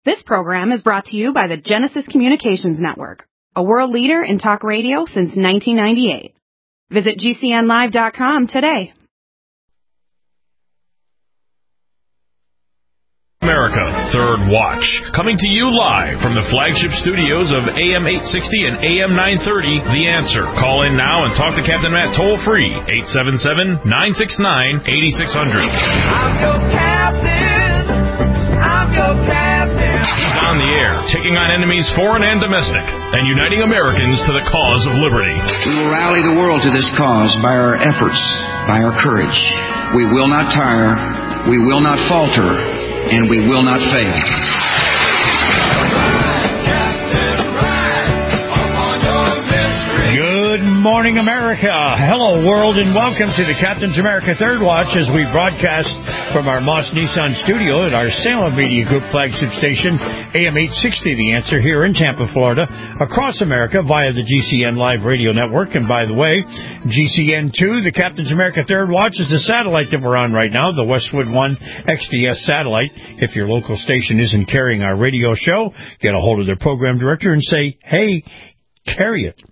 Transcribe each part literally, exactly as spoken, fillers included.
This program is brought to you by the Genesis Communications Network, a world leader in talk radio since nineteen ninety-eight. Visit G C N live dot com today. America, Third Watch, coming to you live from the flagship studios of A M eight sixty and A M nine thirty, The Answer. Call in now and talk to Captain Matt toll-free, eight seven seven, nine six nine, eight six zero zero. I'm your captain. I'm your captain. He's on the air, taking on enemies foreign and domestic, and uniting Americans to the cause of liberty. We will rally the world to this cause by our efforts, by our courage. We will not tire, we will not falter, and we will not fail. Good morning, America. Hello, world, and welcome to the Captain's America Third Watch as we broadcast from our Moss Nissan studio at our Salem Media Group flagship station, A M eight sixty, The Answer, here in Tampa, Florida, across America via the G C N Live Radio Network. And by the way, G C N two, the Captain's America Third Watch, is the satellite that we're on right now, the Westwood One X D S satellite. If your local station isn't carrying our radio show, get a hold of their program director and say, hey, carry it.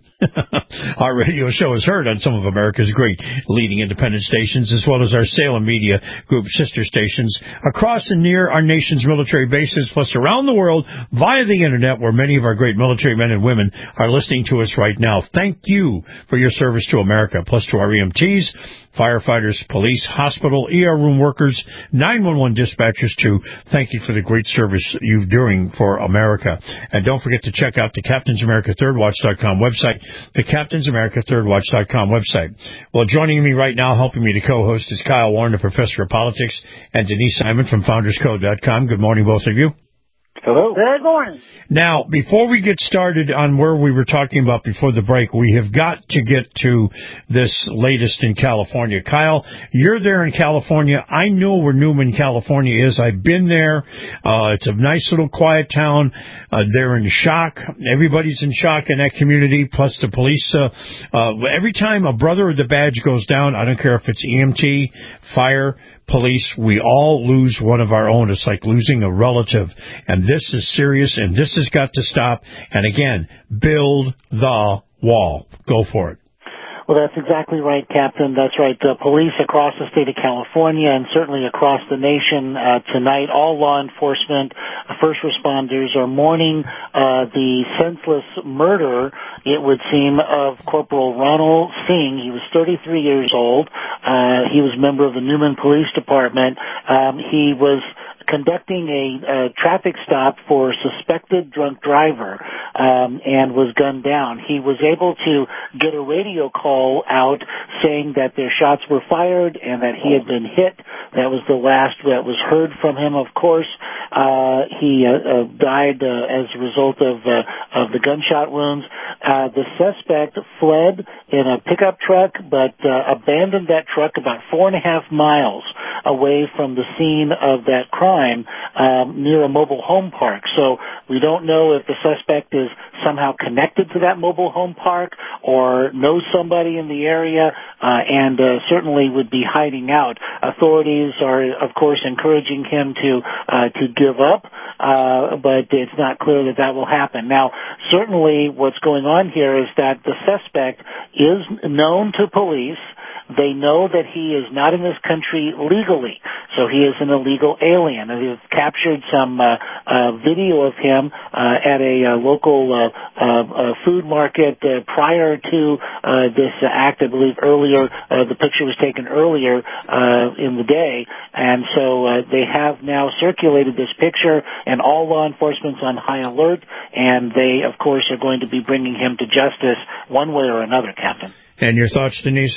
Our radio show is heard on some of America's great leading independent stations, as well as our Salem Media Group sister stations across and near our nation's military bases, plus around the world via the Internet, where many of our great military men and women are listening to us right now. Thank you for your service to America, plus to our E M Ts, firefighters, police, hospital, E R room workers, nine one one dispatchers, too. Thank you for the great service you're doing for America. And don't forget to check out the Captains America Third Watch dot com website, the Captains America Third Watch dot com website. Well, joining me right now, helping me to co-host, is Kyle Warren, the professor of politics, and Denise Simon from Founders Code dot com. Good morning, both of you. Hello. Good morning. Now, before we get started on where we were talking about before the break, we have got to get to this latest in California. Kyle, you're there in California. I know where Newman, California is. I've been there. Uh, it's a nice little quiet town. Uh, they're in shock. Everybody's in shock in that community, plus the police. Uh, uh, every time a brother of the badge goes down, I don't care if it's E M T, fire, police, we all lose one of our own. It's like losing a relative. And this is serious, and this has got to stop. And again, build the wall. Go for it. Well, that's exactly right, Captain. That's right. The police across the state of California and certainly across the nation uh, tonight, all law enforcement, uh, first responders are mourning uh, the senseless murder, it would seem, of Corporal Ronald Singh. He was thirty-three years old. Uh, he was a member of the Newman Police Department. Um, he was conducting a, a traffic stop for suspected drunk driver um, and was gunned down. He was able to get a radio call out saying that their shots were fired and that he had been hit. That was the last that was heard from him, of course. Uh, he uh, uh, died uh, as a result of, uh, of the gunshot wounds. Uh, the suspect fled in a pickup truck, but uh, abandoned that truck about four and a half miles away from the scene of that crime um, near a mobile home park. So we don't know if the suspect is somehow connected to that mobile home park or knows somebody in the area uh, and uh, certainly would be hiding out. Authorities are, of course, encouraging him to uh, to give up, uh, but it's not clear that that will happen. Now, certainly what's going on here is that the suspect is known to police. They know that he is not in this country legally, so he is an illegal alien. And they've captured some uh, uh, video of him uh, at a uh, local uh, uh, food market uh, prior to uh, this uh, act. I believe earlier, uh, the picture was taken earlier uh, in the day, and so uh, they have now circulated this picture, and all law enforcement's on high alert, and they, of course, are going to be bringing him to justice one way or another, Captain. And your thoughts, Denise?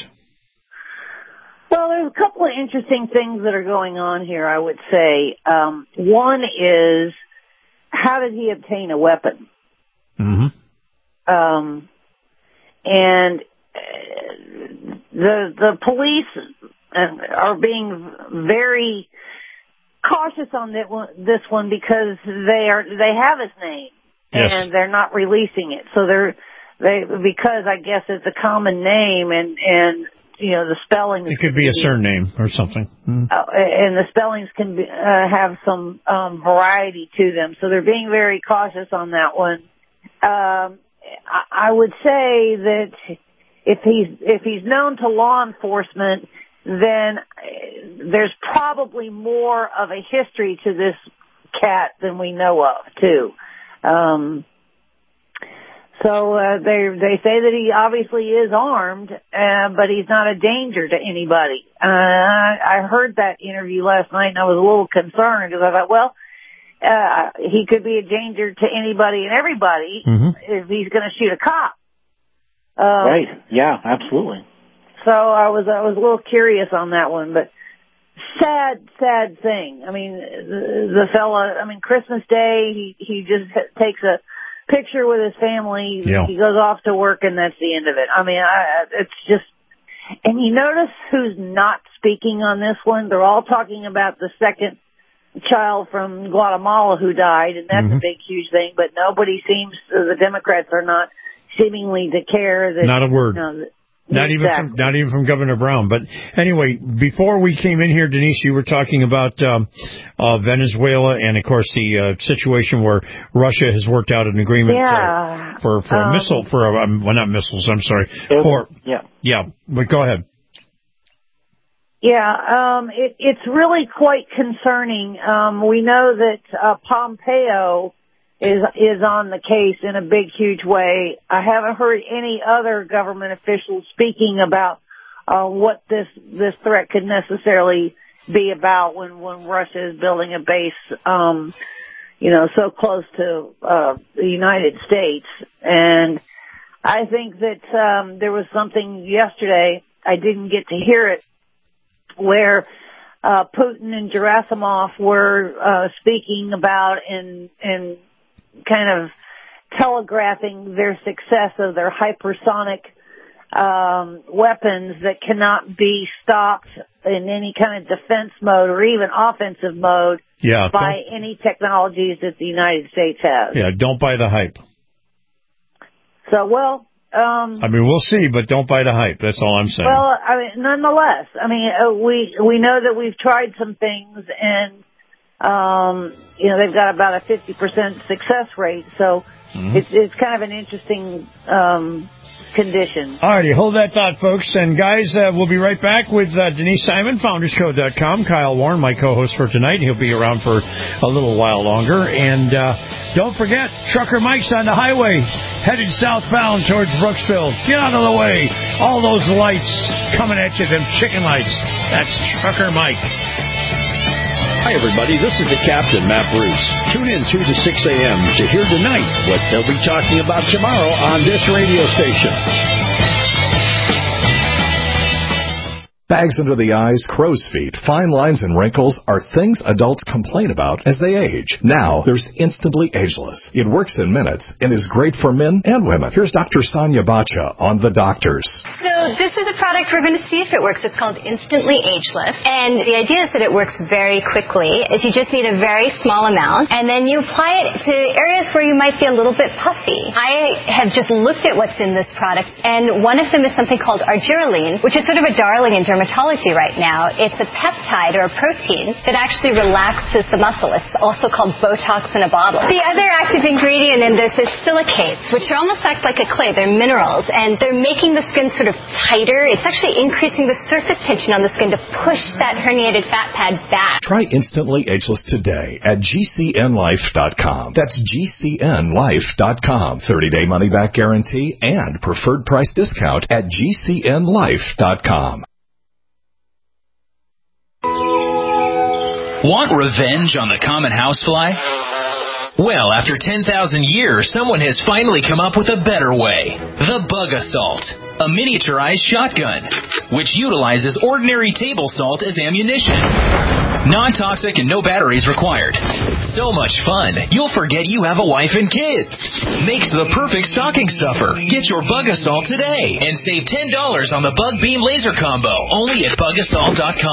Well, there's a couple of interesting things that are going on here, I would say. Um, one is, how did he obtain a weapon? Mm-hmm. Um, and uh, the the police are being very cautious on that one, this one because they are they have his name, yes, and they're not releasing it. So they're they because I guess it's a common name and and. you know, the spellings. It could be a surname or something. Mm. Uh, and the spellings can be, uh, have some um, variety to them. So they're being very cautious on that one. Um, I, I would say that if he's if he's known to law enforcement, then there's probably more of a history to this cat than we know of, too. Um, so uh, they they say that he obviously is armed, uh, but he's not a danger to anybody. Uh, I, I heard that interview last night, and I was a little concerned because I thought, well, uh, he could be a danger to anybody and everybody mm-hmm. if he's going to shoot a cop. Um, right. Yeah, absolutely. So I was I was a little curious on that one, but sad, sad thing. I mean, the, the fella. I mean, Christmas Day, he he just takes a picture with his family. Yeah. He goes off to work, and that's the end of it. I mean, I, it's just. And you notice who's not speaking on this one? They're all talking about the second child from Guatemala who died, and that's mm-hmm. a big, huge thing. But nobody seems. The Democrats are not seemingly to care that. Not a word. You know, that, Not exactly. even from, not even from Governor Brown. But anyway, before we came in here, Denise, you were talking about um, uh, Venezuela and, of course, the uh, situation where Russia has worked out an agreement yeah. uh, for for a um, missile for a, um, well, not missiles. I'm sorry. For yeah, yeah. But go ahead. Yeah, um, it, it's really quite concerning. Um, we know that uh, Pompeo is is on the case in a big, huge way. I haven't heard any other government officials speaking about uh, what this this threat could necessarily be about when when Russia is building a base, um, you know, so close to uh, the United States. And I think that um, there was something yesterday. I didn't get to hear it, where uh, Putin and Gerasimov were uh, speaking about and and kind of telegraphing their success of their hypersonic um, weapons that cannot be stopped in any kind of defense mode or even offensive mode yeah, by any technologies that the United States has. Yeah, don't buy the hype. So, well... Um, I mean, we'll see, but don't buy the hype. That's all I'm saying. Well, I mean, nonetheless, I mean, uh, we we know that we've tried some things, and um, you know, they've got about a fifty percent success rate. So mm-hmm. it's it's kind of an interesting um, condition. All righty, hold that thought, folks. And guys, uh, we'll be right back with uh, Denise Simon, founders code dot com. Kyle Warren, my co-host for tonight. He'll be around for a little while longer. And uh, don't forget, Trucker Mike's on the highway, headed southbound towards Brooksville. Get out of the way. All those lights coming at you, them chicken lights. That's Trucker Mike. Hi, everybody. This is the Captain, Matt Bruce. Tune in two to six a.m. to hear tonight what they'll be talking about tomorrow on this radio station. Bags under the eyes, crow's feet, fine lines, and wrinkles are things adults complain about as they age. Now, there's Instantly Ageless. It works in minutes and is great for men and women. Here's Doctor Sonia Bacha on The Doctors. So this is a product we're going to see if it works. It's called Instantly Ageless. And the idea is that it works very quickly. Is you just need a very small amount, and then you apply it to areas where you might be a little bit puffy. I have just looked at what's in this product, and one of them is something called argireline, which is sort of a darling in dermatology right now. It's a peptide or a protein that actually relaxes the muscle. It's also called Botox in a bottle. The other active ingredient in this is silicates, which almost act like a clay. They're minerals, and they're making the skin sort of tighter. It's actually increasing the surface tension on the skin to push that herniated fat pad back. Try Instantly Ageless today at G C N life dot com. That's G C N life dot com. thirty-day money-back guarantee and preferred price discount at G C N life dot com. Want revenge on the common housefly? Well, after ten thousand years, someone has finally come up with a better way. The Bug Assault, a miniaturized shotgun, which utilizes ordinary table salt as ammunition. Non-toxic and no batteries required. So much fun, you'll forget you have a wife and kids. Makes the perfect stocking stuffer. Get your Bug Assault today and save ten dollars on the Bug Beam Laser Combo, only at Bug Assault dot com.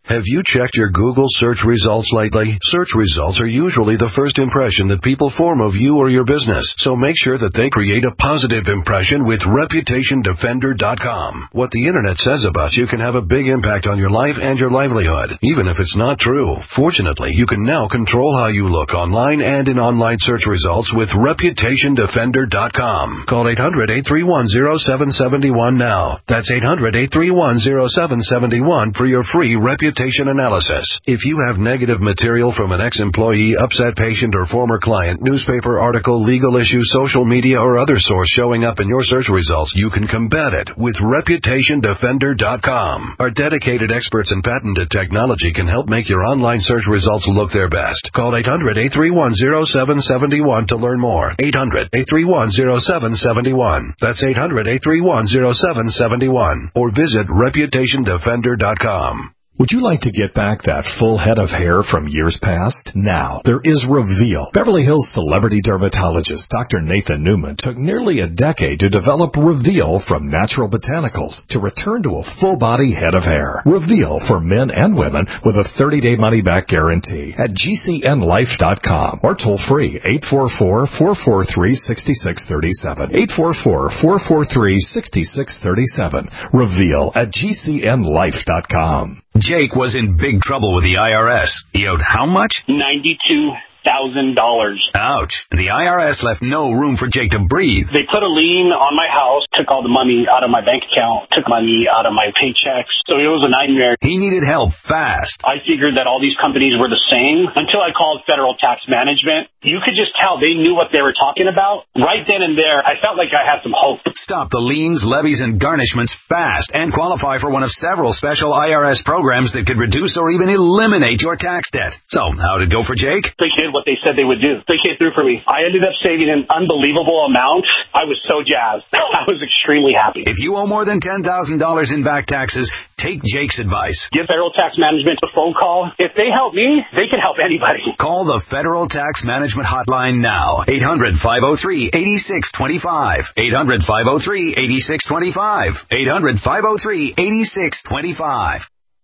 Have you checked your Google search results lately? Search results are usually the first impression that people form of you or your business, so make sure that they create a positive impression with Reputation Defender dot com. What the internet says about you can have a big impact on your life and your livelihood, even if it's not true. Fortunately, you can now control how you look online and in online search results with Reputation Defender dot com. Call eight hundred, eight three one, zero seven seven one now. That's eight hundred, eight three one, zero seven seven one for your free reputation analysis. If you have negative material from an ex-employee, upset patient, or former client, newspaper article, legal issue, social media, or other source showing up in your search results, you can combat it with Reputation Defender dot com. Our dedicated experts in patented technology can help make your online search results look their best. Call eight hundred, eight three one, zero seven seven one to learn more. eight hundred, eight three one, zero seven seven one. That's eight hundred, eight three one, zero seven seven one. Or visit Reputation Defender dot com. Would you like to get back that full head of hair from years past? Now, there is Reveal. Beverly Hills celebrity dermatologist Doctor Nathan Newman took nearly a decade to develop Reveal from natural botanicals to return to a full-body head of hair. Reveal for men and women with a thirty-day money-back guarantee at G C N life dot com or toll-free eight four four, four four three, six six three seven. eight four four, four four three, six six three seven. Reveal at G C N life dot com. Jake was in big trouble with the I R S. He owed how much? ninety-two thousand dollars. Ouch. The I R S left no room for Jake to breathe. They put a lien on my house, took all the money out of my bank account, took money out of my paychecks. So it was a nightmare. He needed help fast. I figured that all these companies were the same until I called Federal Tax Management. You could just tell they knew what they were talking about. Right then and there, I felt like I had some hope. Stop the liens, levies, and garnishments fast and qualify for one of several special I R S programs that could reduce or even eliminate your tax debt. So, how'd it go for Jake? They did what they said they would do. They came through for me. I ended up saving an unbelievable amount. I was so jazzed. I was extremely happy. If you owe more than ten thousand dollars in back taxes, take Jake's advice. Give Federal Tax Management a phone call. If they help me, they can help anybody. Call the Federal Tax Management Hotline now. eight hundred, five oh three, eight six two five. eight hundred, five oh three, eight six two five. eight hundred, five oh three, eight six two five.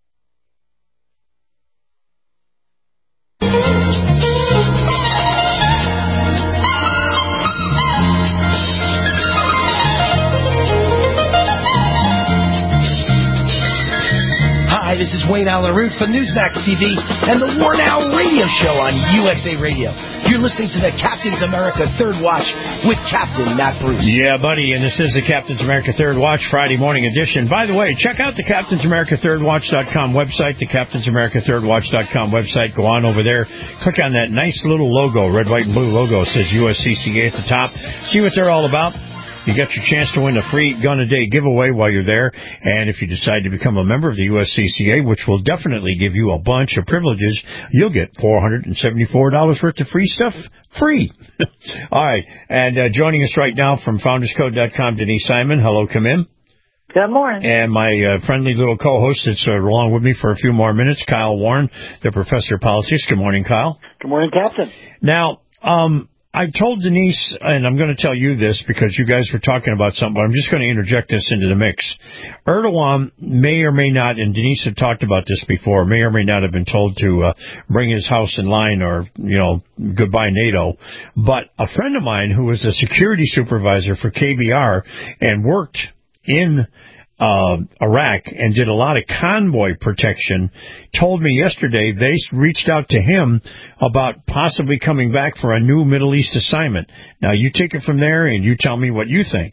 Hi, this is Wayne Allen Root for Newsmax T V and the War Now radio show on U S A Radio. You're listening to the Captain's America Third Watch with Captain Matt Bruce. Yeah, buddy, and this is the Captain's America Third Watch Friday morning edition. By the way, check out the Captain's America Third Watch dot com website, the Captain's America Third Watch dot com website. Go on over there, click on that nice little logo, red, white, and blue logo. It says U S C C A at the top. See what they're all about. You got your chance to win a free gun a day giveaway while you're there. And if you decide to become a member of the U S C C A, which will definitely give you a bunch of privileges, you'll get four hundred seventy-four dollars worth of free stuff free. All right. And uh, joining us right now from Founders Code dot com, Denise Simon. Hello, come in. Good morning. And my uh, friendly little co-host that's uh, along with me for a few more minutes, Kyle Warren, the professor of politics. Good morning, Kyle. Good morning, Captain. Now, um... I told Denise, and I'm going to tell you this because you guys were talking about something, but I'm just going to interject this into the mix. Erdogan may or may not, and Denise had talked about this before, may or may not have been told to uh, bring his house in line or, you know, goodbye NATO. But a friend of mine who was a security supervisor for K B R and worked in Uh, Iraq and did a lot of convoy protection, told me yesterday they reached out to him about possibly coming back for a new Middle East assignment. Now, you take it from there and you tell me what you think.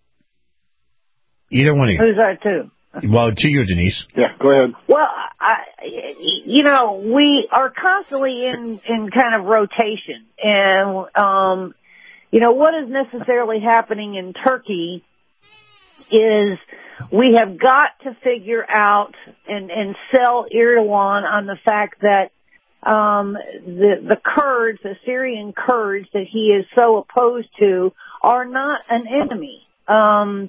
Either one of you. Who's that to? Well, to you, Denise. Yeah, go ahead. Well, I, you know, we are constantly in, in kind of rotation. And, um, you know, what is necessarily happening in Turkey is we have got to figure out and, and sell Erdogan on the fact that um, the, the Kurds, the Syrian Kurds that he is so opposed to, are not an enemy. Um,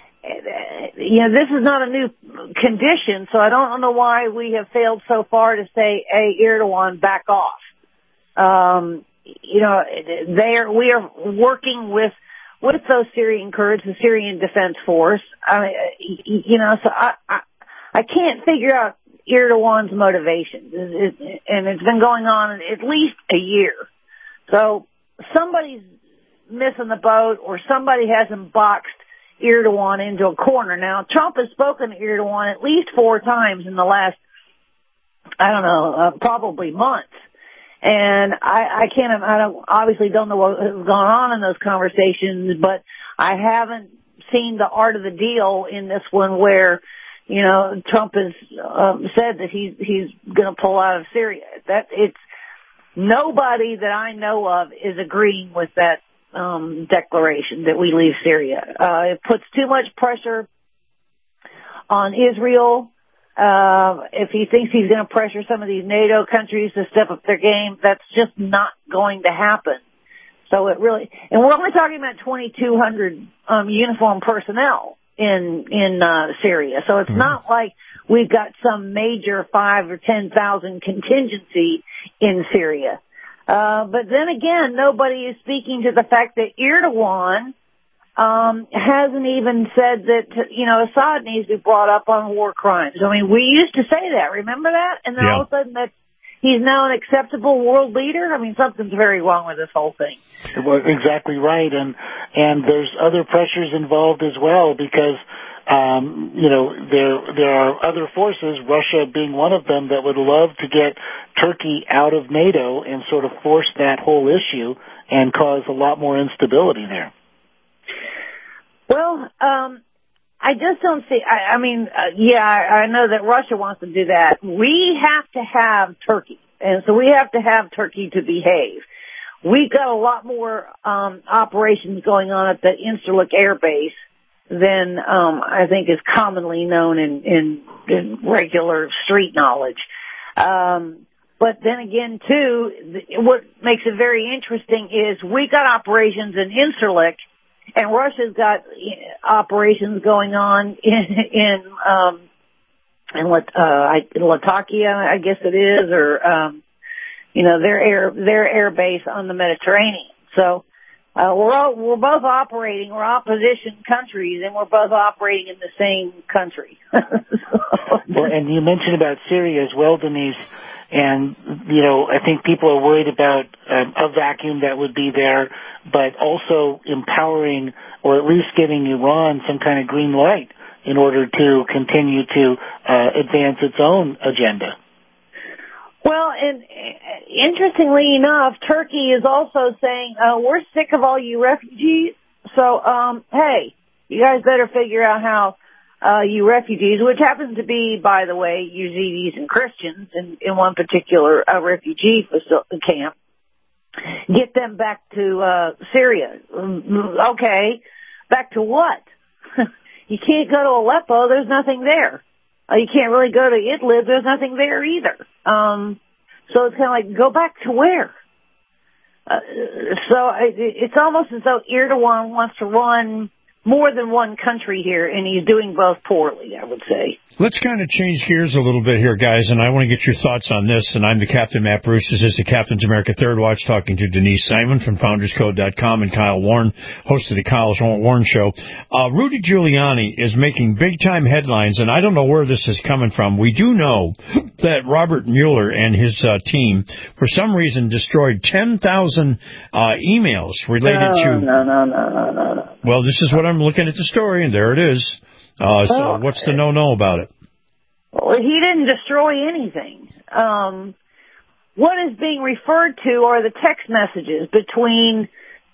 you know, this is not a new condition, so I don't know why we have failed so far to say, hey, Erdogan, back off. Um, you know, they are, we are working with with those Syrian Kurds, the Syrian Defense Force. I, you know, so I, I, I can't figure out Erdogan's motivations? And it's been going on at least a year. So somebody's missing the boat, or somebody hasn't boxed Erdogan into a corner. Now, Trump has spoken to Erdogan at least four times in the last, I don't know, uh, probably months. And I, I can't, I don't, obviously don't know what has gone on in those conversations, but I haven't seen the art of the deal in this one where, you know, Trump has um, said that he's, he's going to pull out of Syria. That it's, nobody that I know of is agreeing with that um, declaration that we leave Syria. Uh, it puts too much pressure on Israel. Uh, if he thinks he's going to pressure some of these NATO countries to step up their game, that's just not going to happen. So it really, and we're only talking about twenty-two hundred um, uniformed personnel in in uh, Syria. So it's mm-hmm. not like we've got some major five or ten thousand contingency in Syria. Uh, but then again, nobody is speaking to the fact that Erdogan um, hasn't even said that, you know, Assad needs to be brought up on war crimes. I mean, we used to say that. Remember that? And then yeah. all of a sudden that he's now an acceptable world leader? I mean, something's very wrong with this whole thing. Well, exactly right. And, and there's other pressures involved as well because, um, you know, there, there are other forces, Russia being one of them, that would love to get Turkey out of NATO and sort of force that whole issue and cause a lot more instability there. Well, um, I just don't see, I, I mean, uh, yeah, I, I know that Russia wants to do that. We have to have Turkey, and so we have to have Turkey to behave. We've got a lot more um, operations going on at the Incirlik Air Base than um, I think is commonly known in, in, in regular street knowledge. Um, but then again, too, what makes it very interesting is we got operations in Incirlik, and Russia's got operations going on in, in, um, in Lat- uh, Latakia, I guess it is, or, um, you know, their air, their air base on the Mediterranean. So, uh, we're all, we're both operating, we're opposition countries, and we're both operating in the same country. Well, and you mentioned about Syria as well, Denise, and, you know, I think people are worried about um, a vacuum that would be there, but also empowering or at least giving Iran some kind of green light in order to continue to uh, advance its own agenda. Well, and interestingly enough, Turkey is also saying, uh, we're sick of all you refugees, so, um, hey, you guys better figure out how uh, you refugees, which happens to be, by the way, Yazidis and Christians in, in one particular uh, refugee facility camp, get them back to uh, Syria. Okay, back to what? You can't go to Aleppo, there's nothing there. Uh, you can't really go to Idlib, there's nothing there either. Um, so it's kind of like, go back to where? Uh, so it, it's almost as though Erdogan wants to run more than one country here, and he's doing both poorly, I would say. Let's kind of change gears a little bit here, guys, and I want to get your thoughts on this. And I'm the Captain Matt Bruce. This is the Captain's America Third Watch, talking to Denise Simon from Founders Code dot com and Kyle Warren, host of the Kyle's Warren Show. Uh, Rudy Giuliani is making big-time headlines, and I don't know where this is coming from. We do know that Robert Mueller and his uh, team, for some reason, destroyed ten thousand uh, emails related no, to... No, no, no, no, no, no. Well, this is what I'm looking at the story, and there it is. Uh, so well, what's the no-no about it? Well, he didn't destroy anything. Um, what is being referred to are the text messages between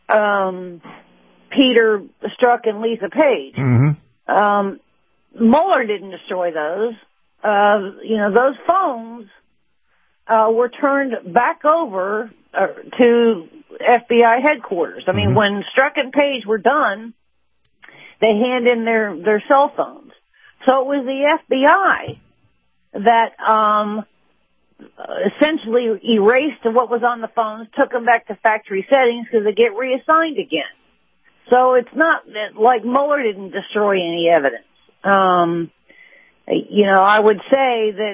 um, Peter Strzok and Lisa Page. Mm-hmm. Um, Mueller didn't destroy those. Uh, you know, those phones uh, were turned back over uh, to F B I headquarters. I mean, mm-hmm. when Strzok and Page were done, they hand in their, their cell phones. So it was the F B I that um, essentially erased what was on the phones, took them back to factory settings because they get reassigned again. So it's not that, like, Mueller didn't destroy any evidence. Um, you know, I would say that,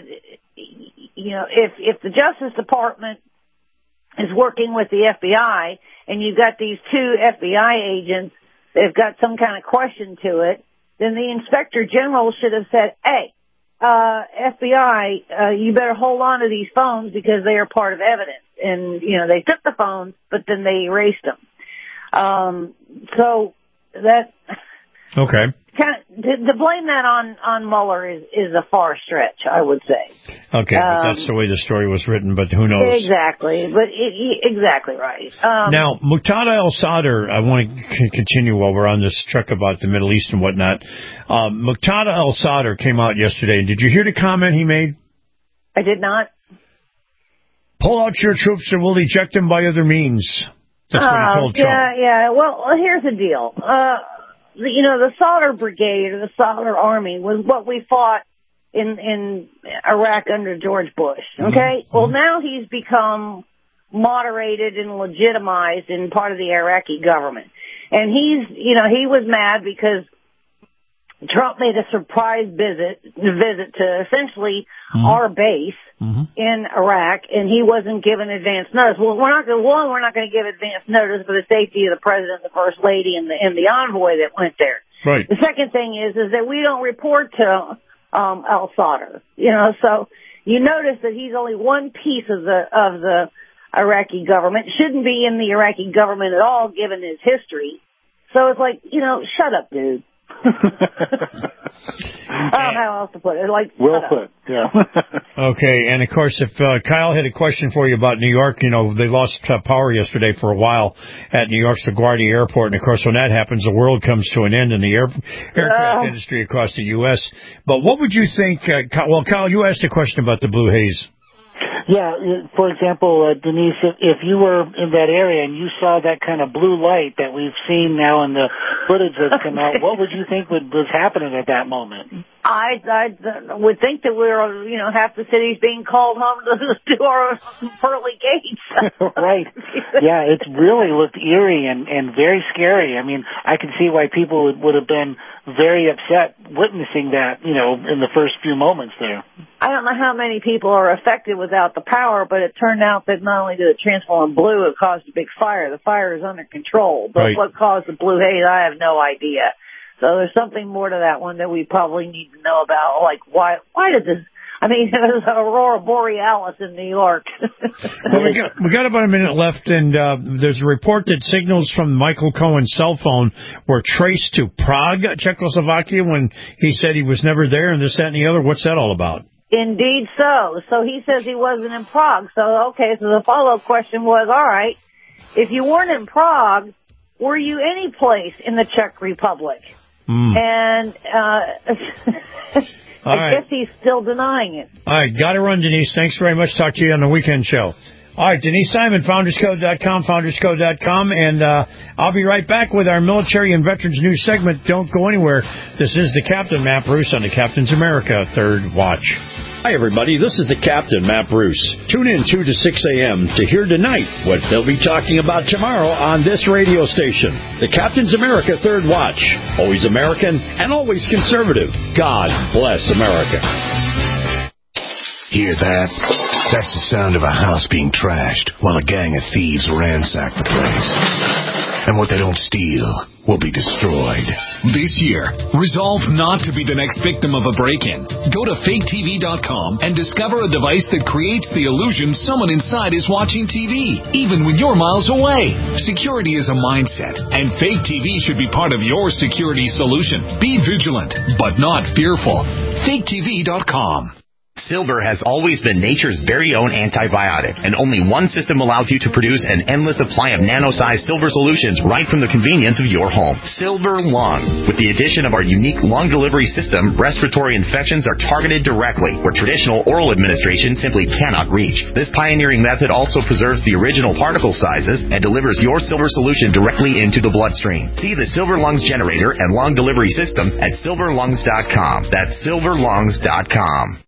you know, if, if the Justice Department is working with the F B I and you've got these two F B I agents, they've got some kind of question to it, then the Inspector General should have said, hey, uh, F B I, uh, you better hold on to these phones because they are part of evidence. And, you know, they took the phones, but then they erased them. Um, so that... Okay. Kind of, to, to blame that on, on Mueller is, is a far stretch, I would say. Okay, um, but that's the way the story was written, but who knows? Exactly, but it, it, exactly right. Um, now, Muqtada al-Sadr, I want to continue while we're on this truck about the Middle East and whatnot. Um, Muqtada al-Sadr came out yesterday. Did you hear the comment he made? I did not. Pull out your troops or we'll eject them by other means. That's what he told uh, Trump. Yeah, yeah. Well, here's the deal. Uh, you know, the Sadr Brigade or the Sadr Army was what we fought in in Iraq under George Bush. Okay? Mm-hmm. Well, now he's become moderated and legitimized in part of the Iraqi government. And he's, you know, he was mad because Trump made a surprise visit visit to essentially mm-hmm. our base mm-hmm. in Iraq, and he wasn't given advance notice. Well, we're not going. One, we're not going to give advance notice for the safety of the president, the first lady, and the and the envoy that went there. Right. The second thing is is that we don't report to um, al-Sadr. You know, so you notice that he's only one piece of the of the Iraqi government. Shouldn't be in the Iraqi government at all, given his history. So it's like, you know, shut up, dude. I don't know how else to put it. Like, well put, yeah. Okay, and of course, if uh, Kyle had a question for you about New York, you know, they lost uh, power yesterday for a while at New York's LaGuardia Airport, and of course, when that happens, the world comes to an end in the air, aircraft uh, industry across the U S But what would you think, uh, Kyle, well, Kyle, you asked a question about the blue haze. Yeah, for example, uh, Denise, if, if you were in that area and you saw that kind of blue light that we've seen now in the footage that's come out, what would you think would, was happening at that moment? I, I would think that we're, you know, half the city's being called home to, to our pearly gates. Right. Yeah, it really looked eerie and, and very scary. I mean, I can see why people would, would have been very upset witnessing that, you know, in the first few moments there. I don't know how many people are affected without the power, but it turned out that not only did it transform blue, it caused a big fire. The fire is under control, but right. What caused the blue haze, I have no idea. So there's something more to that one that we probably need to know about. Like, why, why did this, I mean, there's an Aurora Borealis in New York. Well, we got, we got about a minute left, and uh, there's a report that signals from Michael Cohen's cell phone were traced to Prague, Czechoslovakia, when he said he was never there, and this, that, and the other. What's that all about? Indeed so. So he says he wasn't in Prague. So, okay, so the follow-up question was, all right, if you weren't in Prague, were you any place in the Czech Republic? Mm. And uh, I right. guess he's still denying it. All right, got to run, Denise. Thanks very much. Talk to you on the weekend show. All right, Denise Simon, founders code dot com, founders code dot com, and uh, I'll be right back with our military and veterans news segment. Don't go anywhere. This is the Captain, Matt Bruce, on the Captain's America Third Watch. Hi, everybody. This is the Captain, Matt Bruce. Tune in two to six a.m. to hear tonight what they'll be talking about tomorrow on this radio station. The Captain's America Third Watch. Always American and always conservative. God bless America. Hear that? That's the sound of a house being trashed while a gang of thieves ransack the place. And what they don't steal will be destroyed. This year, resolve not to be the next victim of a break-in. Go to fake T V dot com and discover a device that creates the illusion someone inside is watching T V, even when you're miles away. Security is a mindset, and Fake T V should be part of your security solution. Be vigilant, but not fearful. fake T V dot com. Silver has always been nature's very own antibiotic, and only one system allows you to produce an endless supply of nano-sized silver solutions right from the convenience of your home. Silver Lungs. With the addition of our unique lung delivery system, respiratory infections are targeted directly, where traditional oral administration simply cannot reach. This pioneering method also preserves the original particle sizes and delivers your silver solution directly into the bloodstream. See the Silver Lungs generator and lung delivery system at silver lungs dot com. That's silver lungs dot com.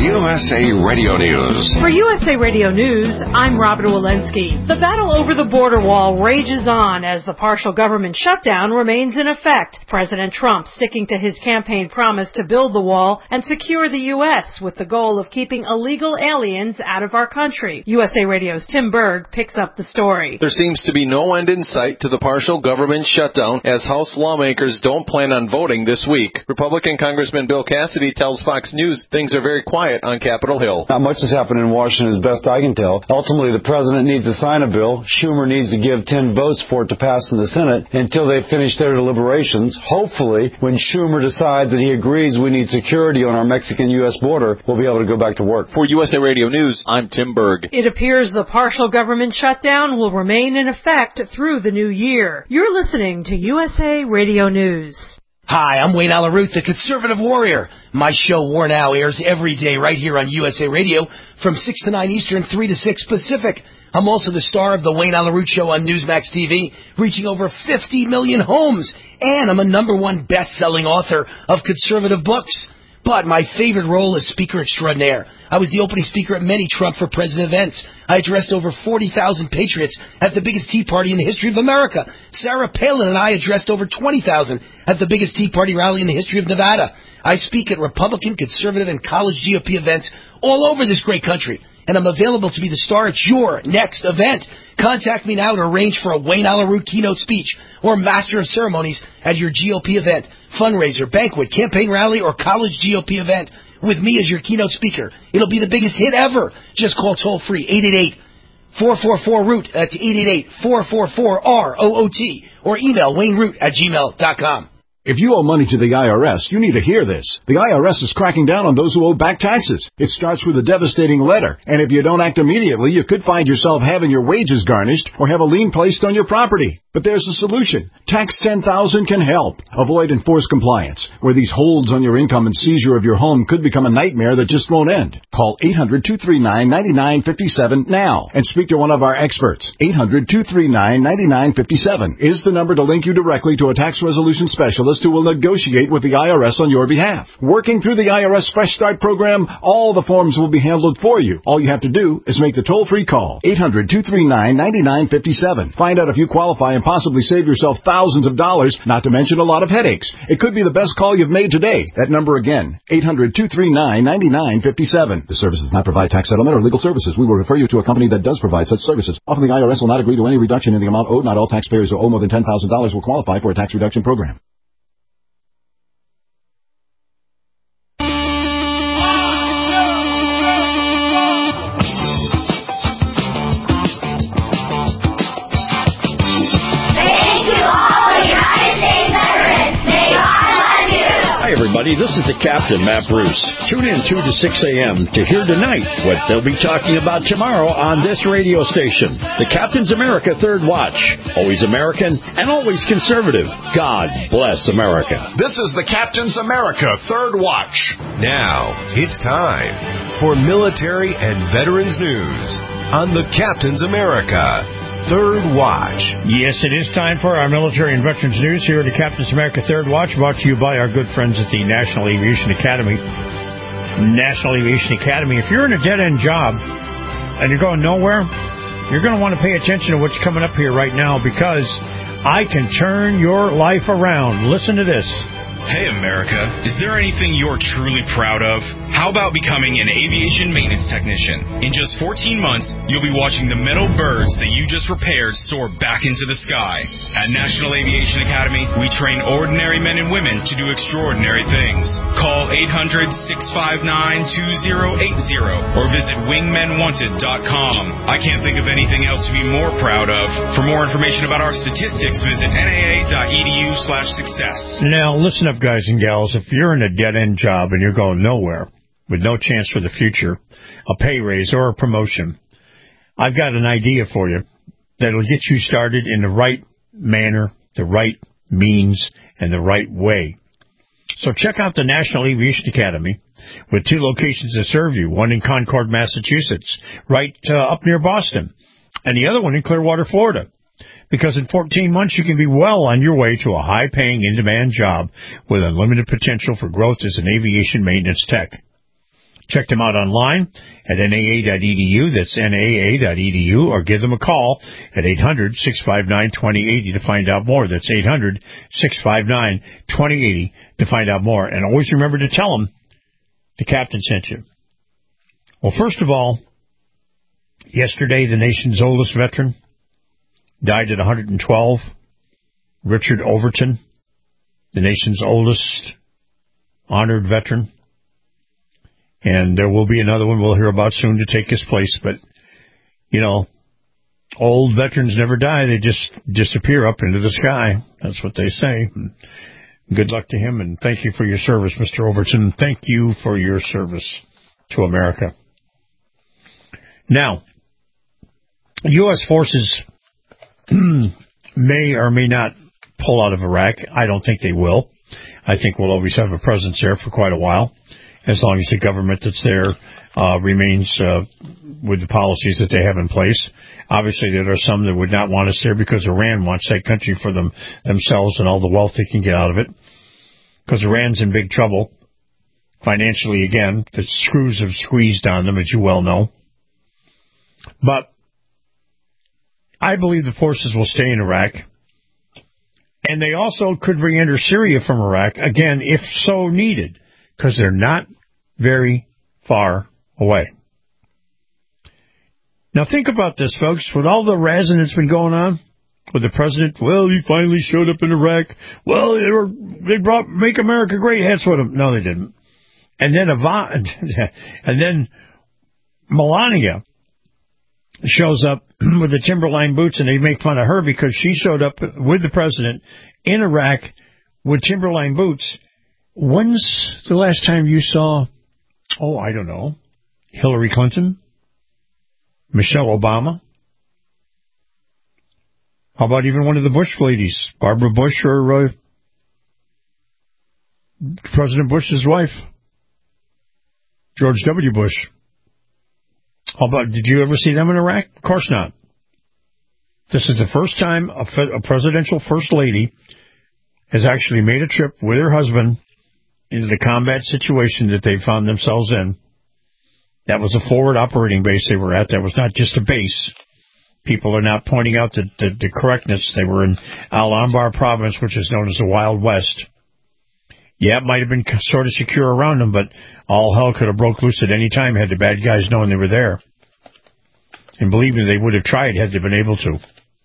U S A Radio News. For U S A Radio News, I'm Robin Walensky. The battle over the border wall rages on as the partial government shutdown remains in effect. President Trump sticking to his campaign promise to build the wall and secure the U S with the goal of keeping illegal aliens out of our country. U S A Radio's Tim Berg picks up the story. There seems to be no end in sight to the partial government shutdown as House lawmakers don't plan on voting this week. Republican Congressman Bill Cassidy tells Fox News things are very quiet on Capitol Hill. Not much has happened in Washington as best I can tell. Ultimately, the president needs to sign a bill. Schumer needs to give ten votes for it to pass in the Senate until they finish their deliberations. Hopefully, when Schumer decides that he agrees we need security on our Mexican-U S border, we'll be able to go back to work. For U S A Radio News, I'm Tim Berg. It appears the partial government shutdown will remain in effect through the new year. You're listening to U S A Radio News. Hi, I'm Wayne Alaruth, the Conservative Warrior. My show, War Now, airs every day right here on U S A Radio from six to nine Eastern, three to six Pacific. I'm also the star of the Wayne Alaruth Show on Newsmax T V, reaching over fifty million homes. And I'm a number one best-selling author of conservative books. But my favorite role is Speaker Extraordinaire. I was the opening speaker at many Trump for President events. I addressed over forty thousand patriots at the biggest Tea Party in the history of America. Sarah Palin and I addressed over twenty thousand at the biggest Tea Party rally in the history of Nevada. I speak at Republican, conservative, and college G O P events all over this great country. And I'm available to be the star at your next event. Contact me now to arrange for a Wayne Alaruth keynote speech or Master of Ceremonies at your G O P event, fundraiser, banquet, campaign rally, or college G O P event with me as your keynote speaker. It'll be the biggest hit ever. Just call toll-free eight eight eight, four four four, root. That's eight eight eight, four four four, R O O T. Or email wayneroot at gmail dot com. If you owe money to the I R S, you need to hear this. The I R S is cracking down on those who owe back taxes. It starts with a devastating letter, and if you don't act immediately, you could find yourself having your wages garnished or have a lien placed on your property. But there's a solution. Tax ten thousand can help. Avoid enforced compliance, where these holds on your income and seizure of your home could become a nightmare that just won't end. Call eight hundred, two three nine, nine nine five seven now and speak to one of our experts. eight hundred, two three nine, nine nine five seven is the number to link you directly to a tax resolution specialist who will negotiate with the I R S on your behalf. Working through the I R S Fresh Start program, all the forms will be handled for you. All you have to do is make the toll-free call. eight hundred, two three nine, nine nine five seven. Find out if you qualify and possibly save yourself thousands of dollars, not to mention a lot of headaches. It could be the best call you've made today. That number again, eight hundred, two three nine, nine nine five seven. The service does not provide tax settlement or legal services. We will refer you to a company that does provide such services. Often the I R S will not agree to any reduction in the amount owed. Not all taxpayers who owe more than ten thousand dollars will qualify for a tax reduction program. Everybody, this is the Captain, Matt Bruce. Tune in two to six a.m. to hear tonight what they'll be talking about tomorrow on this radio station. The Captain's America Third Watch. Always American and always conservative. God bless America. This is the Captain's America Third Watch. Now, it's time for military and veterans news on the Captain's America Third Watch. Yes, it is time for our military and veterans news here at the Captain's America Third Watch, brought to you by our good friends at the National Aviation Academy. National Aviation Academy. If you're in a dead-end job and you're going nowhere, you're going to want to pay attention to what's coming up here right now, because I can turn your life around. Listen to this. Hey, America, is there anything you're truly proud of? How about becoming an aviation maintenance technician? In just fourteen months, you'll be watching the metal birds that you just repaired soar back into the sky. At National Aviation Academy, we train ordinary men and women to do extraordinary things. Call eight hundred, six five nine, two zero eight zero or visit wingmen wanted dot com. I can't think of anything else to be more proud of. For more information about our statistics, visit N A A dot E D U slash success. Now, listen up, guys and gals. If you're in a dead-end job and you're going nowhere with no chance for the future, a pay raise or a promotion, I've got an idea for you that'll get you started in the right manner, the right means, and the right way. So check out the National Aviation Academy with two locations that serve you, one in Concord, Massachusetts, right uh, up near Boston, and the other one in Clearwater, Florida. Because in fourteen months, you can be well on your way to a high-paying, in-demand job with unlimited potential for growth as an aviation maintenance tech. Check them out online at N A A dot E D U. That's N A A dot E D U. Or give them a call at eight hundred, six five nine, two zero eight zero to find out more. That's eight hundred, six five nine, two zero eight zero to find out more. And always remember to tell them the captain sent you. Well, first of all, yesterday the nation's oldest veteran died at one hundred twelve. Richard Overton, the nation's oldest honored veteran. And there will be another one we'll hear about soon to take his place. But, you know, old veterans never die. They just disappear up into the sky. That's what they say. Good luck to him, and thank you for your service, Mister Overton. Thank you for your service to America. Now, U S forces may or may not pull out of Iraq. I don't think they will. I think we'll always have a presence there for quite a while, as long as the government that's there uh, remains uh, with the policies that they have in place. Obviously, there are some that would not want us there because Iran wants that country for them themselves and all the wealth they can get out of it. Because Iran's in big trouble financially again. The screws have squeezed on them, as you well know. But I believe the forces will stay in Iraq. And they also could re-enter Syria from Iraq, again, if so needed, because they're not very far away. Now think about this, folks. With all the razzing that's been going on with the president, well, he finally showed up in Iraq. Well, they were they brought Make America Great hats with him. No, they didn't. And then Avant, and then Melania shows up with the Timberline boots, and they make fun of her because she showed up with the president in Iraq with Timberline boots. When's the last time you saw, oh, I don't know, Hillary Clinton, Michelle Obama? How about even one of the Bush ladies, Barbara Bush or uh, President Bush's wife, George W. Bush? How about, did you ever see them in Iraq? Of course not. This is the first time a, fe- a presidential first lady has actually made a trip with her husband into the combat situation that they found themselves in. That was a forward operating base they were at. That was not just a base. People are not pointing out the, the, the correctness. They were in Al-Anbar province, which is known as the Wild West. Yeah, it might have been sort of secure around them, but all hell could have broke loose at any time had the bad guys known they were there. And believe me, they would have tried had they been able to.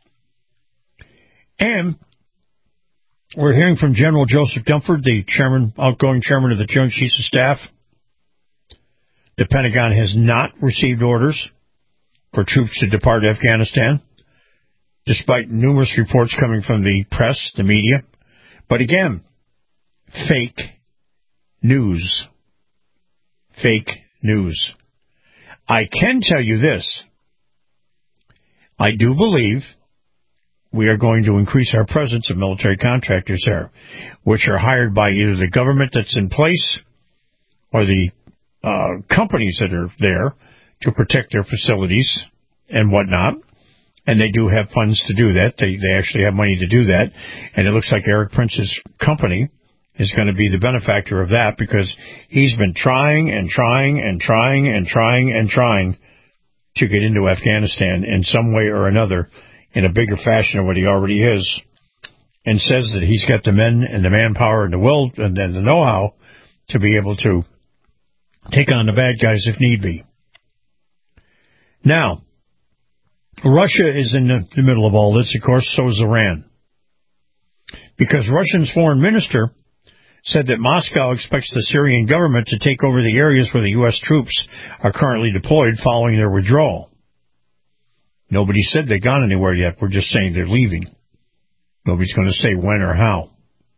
And we're hearing from General Joseph Dunford, the chairman, outgoing chairman of the Joint Chiefs of Staff. The Pentagon has not received orders for troops to depart Afghanistan, despite numerous reports coming from the press, the media. But again, fake news. Fake news. I can tell you this. I do believe we are going to increase our presence of military contractors there, which are hired by either the government that's in place or the uh, companies that are there to protect their facilities and whatnot. And they do have funds to do that. They they actually have money to do that. And it looks like Eric Prince's company is going to be the benefactor of that, because he's been trying and trying and trying and trying and trying to get into Afghanistan in some way or another in a bigger fashion than what he already is, and says that he's got the men and the manpower and the will and the know-how to be able to take on the bad guys if need be. Now, Russia is in the, the middle of all this, of course, so is Iran. Because Russia's foreign minister said that Moscow expects the Syrian government to take over the areas where the U S troops are currently deployed following their withdrawal. Nobody said they've gone anywhere yet. We're just saying they're leaving. Nobody's going to say when or how.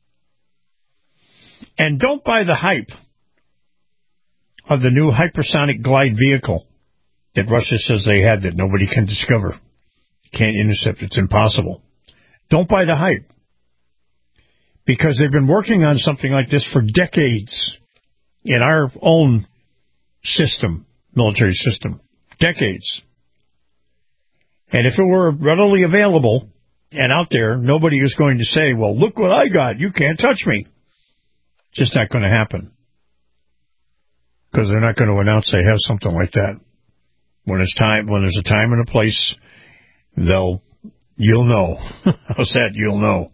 And don't buy the hype of the new hypersonic glide vehicle that Russia says they had that nobody can discover. Can't intercept. It's impossible. Don't buy the hype. Because they've been working on something like this for decades in our own system, military system. Decades. And if it were readily available and out there, nobody is going to say, well, look what I got. You can't touch me. Just not going to happen. because they're not going to announce they have something like that. When it's time, when there's a time and a place, they'll, you'll know. How's that? You'll know.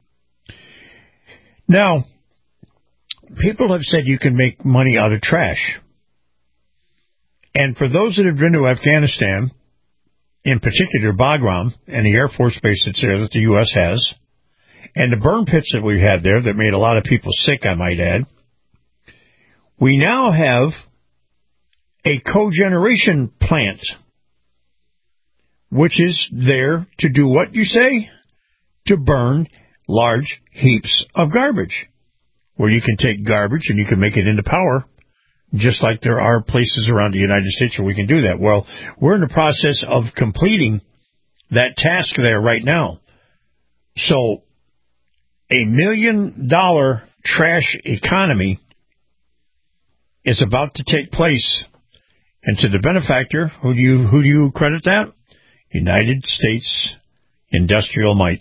Now, people have said you can make money out of trash. And for those that have been to Afghanistan, in particular Bagram and the Air Force Base that's there that the U S has, and the burn pits that we've had there that made a lot of people sick, I might add, we now have a cogeneration plant, which is there to do what you say? To burn large heaps of garbage, where you can take garbage and you can make it into power, just like there are places around the United States where we can do that. Well, we're in the process of completing that task there right now. So a million dollar trash economy is about to take place. And to the benefactor, who do you, who do you credit that? United States Industrial Might.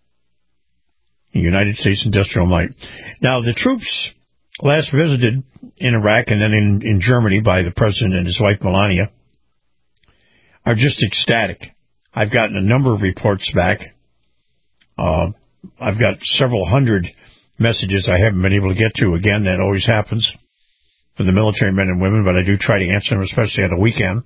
United States Industrial Might. Now, the troops last visited in Iraq and then in, in Germany by the president and his wife, Melania, are just ecstatic. I've gotten a number of reports back. Uh, I've got several hundred messages I haven't been able to get to. Again, that always happens for the military men and women, but I do try to answer them, especially on the weekend.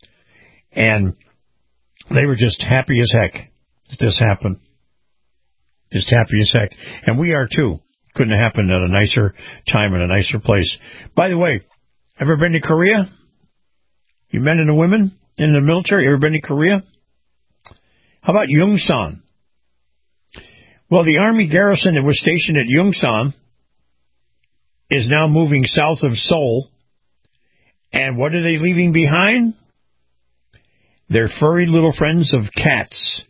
And they were just happy as heck that this happened. Just happy as heck. And we are, too. Couldn't have happened at a nicer time and a nicer place. By the way, ever been to Korea? You men and the women in the military, ever been to Korea? How about Yongsan? Well, the Army garrison that was stationed at Yongsan is now moving south of Seoul. And what are they leaving behind? Their furry little friends of cats.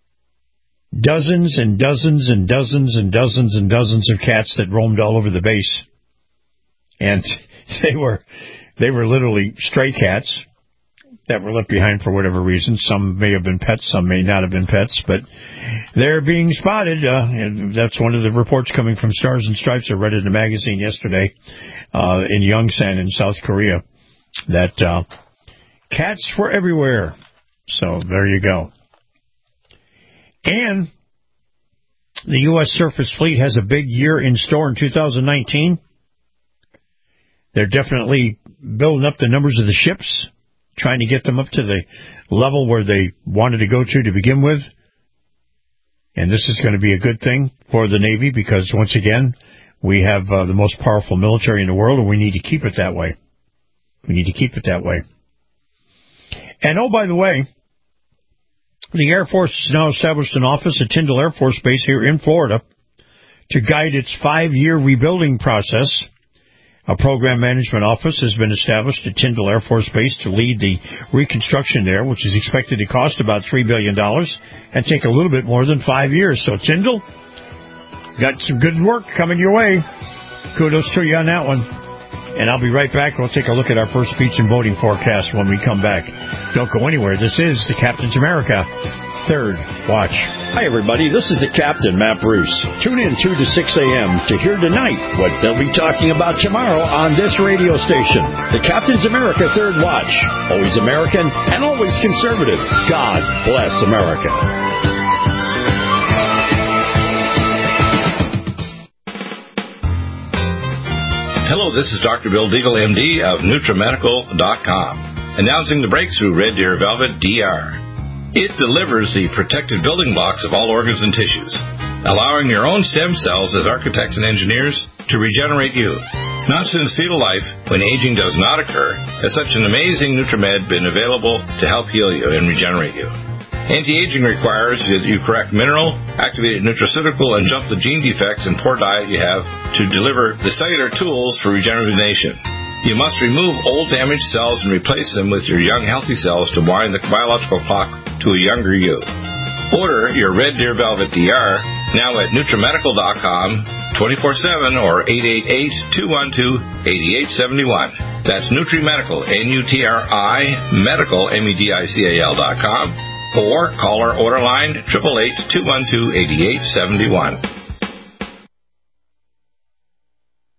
Dozens and dozens and dozens and dozens and dozens of cats that roamed all over the base. And they were they were literally stray cats that were left behind for whatever reason. Some may have been pets, some may not have been pets, but they're being spotted. Uh, and that's one of the reports coming from Stars and Stripes. I read it in a magazine yesterday uh, in Yongsan in South Korea that uh, cats were everywhere. So there you go. And the U S Surface Fleet has a big year in store in two thousand nineteen. They're definitely building up the numbers of the ships, trying to get them up to the level where they wanted to go to to begin with. And this is going to be a good thing for the Navy because, once again, we have uh, the most powerful military in the world, and we need to keep it that way. We need to keep it that way. And, oh, by the way, the Air Force has now established an office at Tyndall Air Force Base here in Florida to guide its five-year rebuilding process. A program management office has been established at Tyndall Air Force Base to lead the reconstruction there, which is expected to cost about three billion dollars and take a little bit more than five years. So, Tyndall, got some good work coming your way. Kudos to you on that one. And I'll be right back. We'll take a look at our first speech and voting forecast when we come back. Don't go anywhere. This is the Captain's America Third Watch. Hi, everybody. This is the Captain, Matt Bruce. Tune in two to six a.m. to hear tonight what they'll be talking about tomorrow on this radio station. The Captain's America Third Watch. Always American and always conservative. God bless America. Hello, this is Doctor Bill Deagle, M D of NutriMedical dot com, announcing the breakthrough Red Deer Velvet D R. It delivers the protective building blocks of all organs and tissues, allowing your own stem cells as architects and engineers to regenerate you. Not since fetal life, when aging does not occur, has such an amazing NutriMed been available to help heal you and regenerate you. Anti-aging requires that you correct mineral, activated nutraceutical, and jump the gene defects and poor diet you have to deliver the cellular tools for rejuvenation. You must remove old damaged cells and replace them with your young healthy cells to wind the biological clock to a younger you. Order your Red Deer Velvet D R now at NutriMedical dot com, twenty-four seven or eight eight eight, two one two, eight eight seven one. That's NutriMedical, N U T R I, Medical, M E D I C A L dot com. Or call our order line, eight eight eight, two one two, eight eight seven one.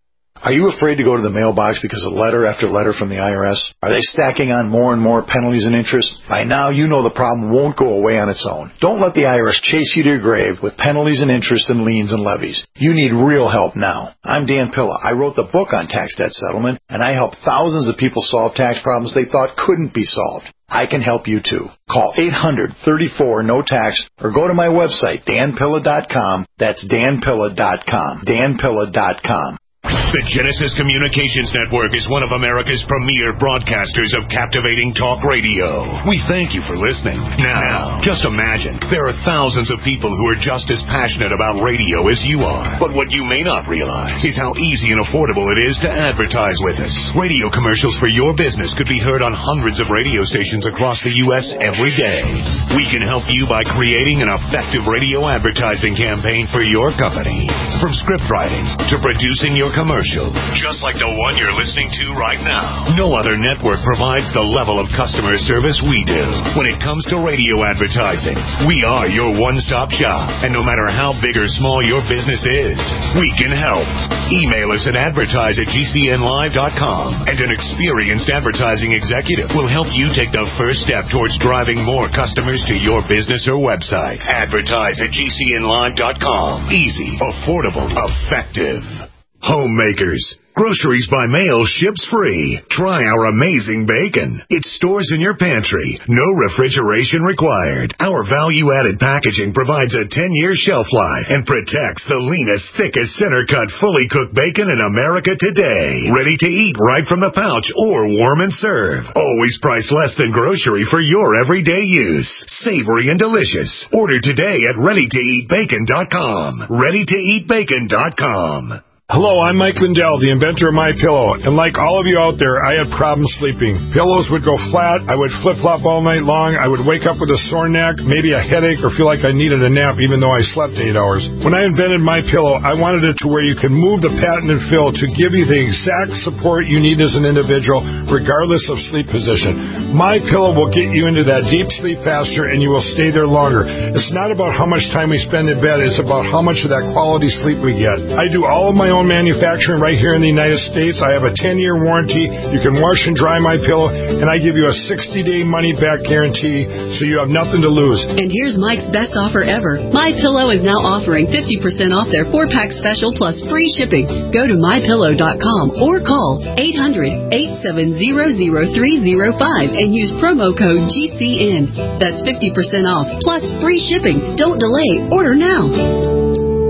Are you afraid to go to the mailbox because of letter after letter from the I R S? Are they stacking on more and more penalties and interest? By now, you know the problem won't go away on its own. Don't let the I R S chase you to your grave with penalties and interest and liens and levies. You need real help now. I'm Dan Pilla. I wrote the book on tax debt settlement, and I help thousands of people solve tax problems they thought couldn't be solved. I can help you too. Call eight hundred, thirty-four, no tax or go to my website, dan pilla dot com. That's dan pilla dot com. dan pilla dot com. The Genesis Communications Network is one of America's premier broadcasters of captivating talk radio. We thank you for listening. Now, just imagine, there are thousands of people who are just as passionate about radio as you are. But what you may not realize is how easy and affordable it is to advertise with us. Radio commercials for your business could be heard on hundreds of radio stations across the U S every day. We can help you by creating an effective radio advertising campaign for your company. From script writing to producing your commercial, just like the one you're listening to right now. No other network provides the level of customer service we do. When it comes to radio advertising, we are your one-stop shop. And no matter how big or small your business is, we can help. Email us at advertise at g c n live dot com, and an experienced advertising executive will help you take the first step towards driving more customers to your business or website. Advertise at g c n live dot com. Easy, affordable, effective. Homemakers. Groceries by mail ships free. Try our amazing bacon. It stores in your pantry. No refrigeration required. Our value-added packaging provides a ten-year shelf life and protects the leanest, thickest, center-cut, fully cooked bacon in America today. Ready to eat right from the pouch or warm and serve. Always priced less than grocery for your everyday use. Savory and delicious. Order today at ready to eat bacon dot com. ready to eat bacon dot com. Hello, I'm Mike Lindell, the inventor of MyPillow, and like all of you out there, I had problems sleeping. Pillows would go flat, I would flip-flop all night long, I would wake up with a sore neck, maybe a headache, or feel like I needed a nap even though I slept eight hours. When I invented MyPillow, I wanted it to where you can move the patented fill to give you the exact support you need as an individual, regardless of sleep position. MyPillow will get you into that deep sleep faster, and you will stay there longer. It's not about how much time we spend in bed, it's about how much of that quality sleep we get. I do all of my own manufacturing right here in the United States. I have a ten-year warranty. You can wash and dry MyPillow, and I give you a sixty-day money-back guarantee, so you have nothing to lose. And here's Mike's best offer ever. MyPillow is now offering fifty percent off their four-pack special plus free shipping. Go to my pillow dot com or call eight hundred, eight seven zero, zero three zero five and use promo code G C N. That's fifty percent off plus free shipping. Don't delay. Order now.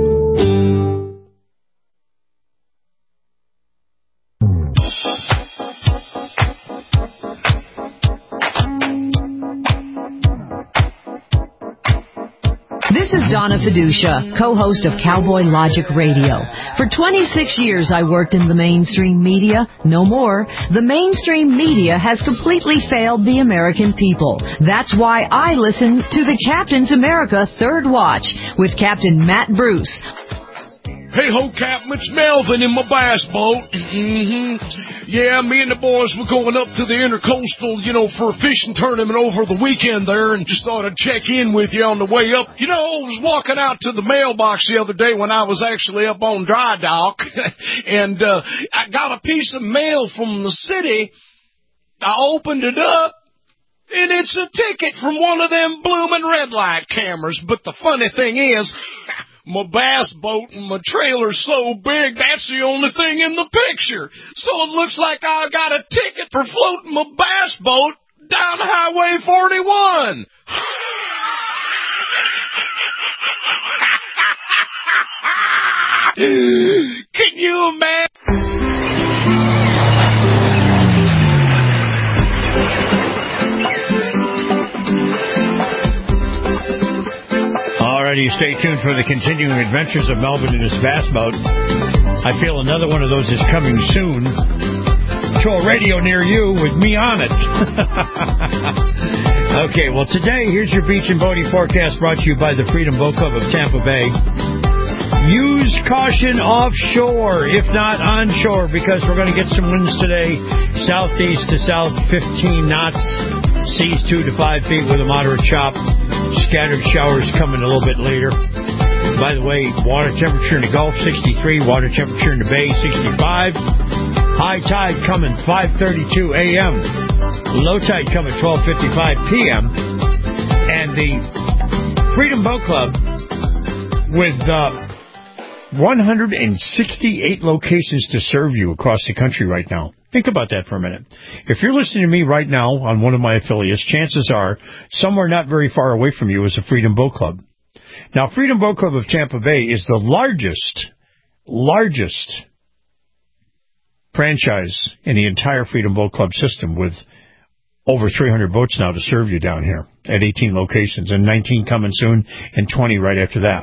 This is Donna Fiducia, co-host of Cowboy Logic Radio. For twenty-six years I worked in the mainstream media. No more. The mainstream media has completely failed the American people. That's why I listen to the Captain's America Third Watch with Captain Matt Bruce. Hey ho, Captain, it's Melvin in my bass boat. Mm-hmm. Yeah, me and the boys were going up to the Intercoastal, you know, for a fishing tournament over the weekend there, and just thought I'd check in with you on the way up. You know, I was walking out to the mailbox the other day when I was actually up on dry dock, and uh, I got a piece of mail from the city. I opened it up, and it's a ticket from one of them bloomin' red light cameras. But the funny thing is, my bass boat and my trailer's so big, that's the only thing in the picture. So it looks like I got a ticket for floating my bass boat down Highway forty-one. Can you imagine? Alrighty, stay tuned for the continuing adventures of Melvin and his bass boat. I feel another one of those is coming soon to a radio near you with me on it. Okay, well today, here's your beach and boating forecast brought to you by the Freedom Boat Club of Tampa Bay. Use caution offshore, if not onshore, because we're going to get some winds today, southeast to south, fifteen knots. Seas two to five feet with a moderate chop. Scattered showers coming a little bit later. By the way, water temperature in the Gulf, sixty-three. Water temperature in the Bay, sixty-five. High tide coming five thirty-two a.m. Low tide coming twelve fifty-five p.m. And the Freedom Boat Club with uh, one hundred sixty-eight locations to serve you across the country right now. Think about that for a minute. If you're listening to me right now on one of my affiliates, chances are somewhere not very far away from you is a Freedom Boat Club. Now, Freedom Boat Club of Tampa Bay is the largest, largest franchise in the entire Freedom Boat Club system, with over three hundred boats now to serve you down here at eighteen locations, and nineteen coming soon and twenty right after that.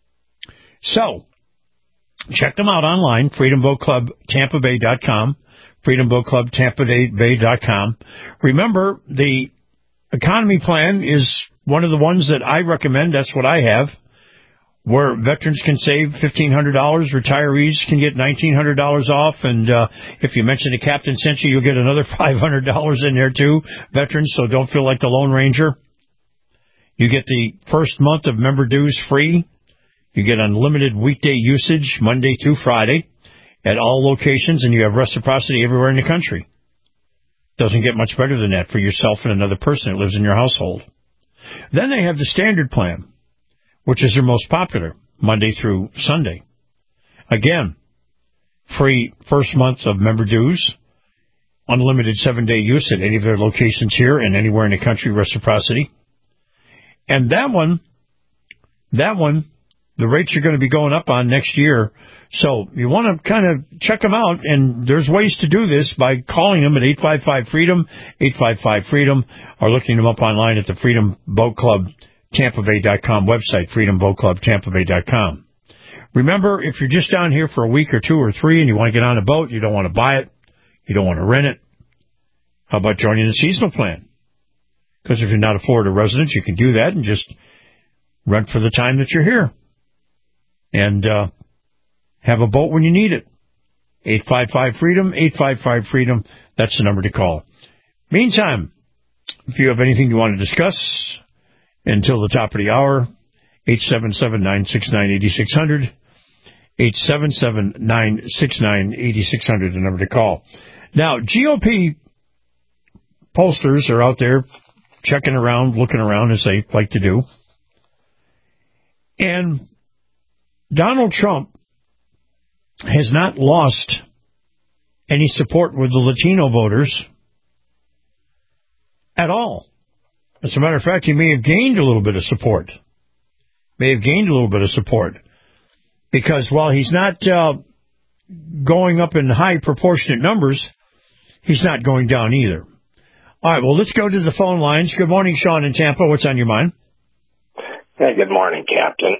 So, check them out online, freedom boat club tampa bay dot com, freedom boat club tampa bay dot com. Remember, the economy plan is one of the ones that I recommend. That's what I have, where veterans can save fifteen hundred dollars, retirees can get nineteen hundred dollars off, and uh, if you mention the Captain sent you, you'll get another five hundred dollars in there too, veterans, so don't feel like the Lone Ranger. You get the first month of member dues free. You get unlimited weekday usage Monday through Friday at all locations, and you have reciprocity everywhere in the country. Doesn't get much better than that for yourself and another person that lives in your household. Then they have the standard plan, which is their most popular, Monday through Sunday. Again, free first month of member dues, unlimited seven-day use at any of their locations here and anywhere in the country, reciprocity. And that one, that one, the rates are going to be going up on next year. So you want to kind of check them out, and there's ways to do this by calling them at eight five five freedom, eight five five freedom, or looking them up online at the Freedom Boat Club Tampa Bay dot com website, freedom boat club tampa bay dot com. Remember, if you're just down here for a week or two or three and you want to get on a boat, you don't want to buy it, you don't want to rent it, how about joining the seasonal plan? Because if you're not a Florida resident, you can do that and just rent for the time that you're here. And uh, have a boat when you need it. eight five five freedom, eight five five freedom. That's the number to call. Meantime, if you have anything you want to discuss until the top of the hour, eight seven seven, nine six nine, eight six zero zero, eight seven seven, nine six nine, eight six zero zero, the number to call. Now, G O P pollsters are out there checking around, looking around, as they like to do. And Donald Trump has not lost any support with the Latino voters at all. As a matter of fact, he may have gained a little bit of support. May have gained a little bit of support. Because while he's not uh, going up in high proportionate numbers, he's not going down either. All right, well, let's go to the phone lines. Good morning, Sean in Tampa. What's on your mind? Hey, good morning, Captain.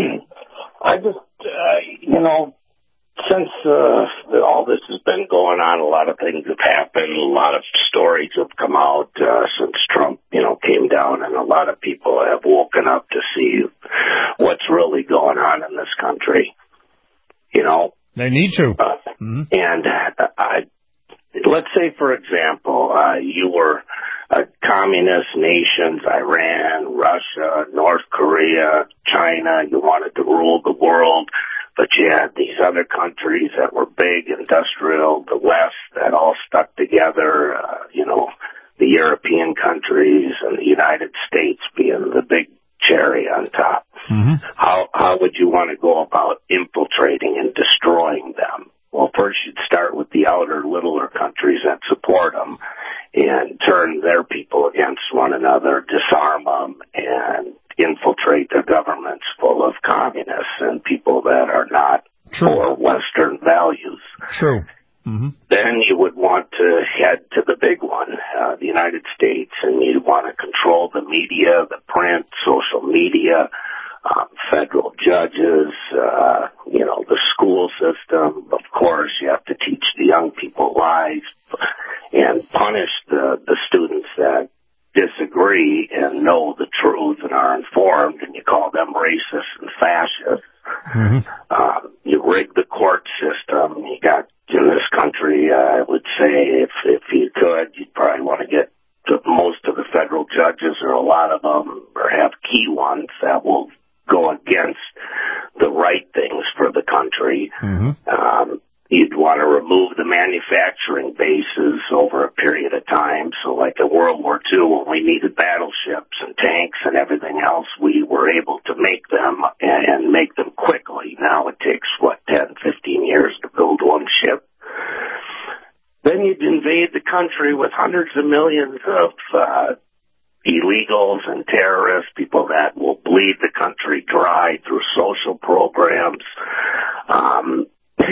I just, uh, you know, since uh, all this has been going on, a lot of things have happened, a lot of stories have come out uh, since Trump, you know, came down, and a lot of people have woken up to see what's really going on in this country, you know. They need to. Uh, mm-hmm. And uh, I, let's say, for example, uh, you were uh, communist nations, Iran, Russia, North Korea, China, you wanted to rule the world, but you had these other countries that were big, industrial, the West, that all stuck together, uh, you know, the European countries and the United States being the big cherry on top. Mm-hmm. How, how would you want to go about infiltrating and destroying them? Well, first you'd start with the outer, littler countries that support them and turn their people against one another, disarm them, and infiltrate their governments full of communists and people that are not True. For Western values. True. Mm-hmm. Then you would want to head to the big one, uh, the United States, and you'd want to control the media, the print, social media, um, federal judges, uh, you know, the school system. Of course, you have to teach the young people lies and punish the, the students that disagree and know the truth and are informed, and you call them racist and fascist. Mm-hmm. Um, you rig the court system. You got, in this country, uh, I would say, if if you could, you'd probably want to get to most of the federal judges, or a lot of them, or have key ones that will go against the right things for the country. Mm-hmm. Um, you'd want to remove the manufacturing bases over a period of time. So like in World War Two, when we needed battleships and tanks and everything else, we were able to make them and, and make them quickly. Now it takes, what, ten, fifteen years to build one ship. Then you'd invade the country with hundreds of millions of uh, illegals and terrorists, people that will bleed the country dry through social programs. Um,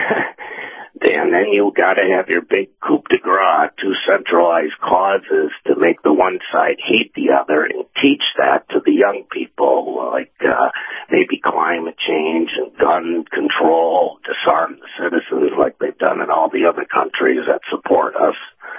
and then you got to have your big coup de grace, two centralized causes to make the one side hate the other and teach that to the young people, like uh, maybe climate change and gun control, disarm the citizens like they've done in all the other countries that support us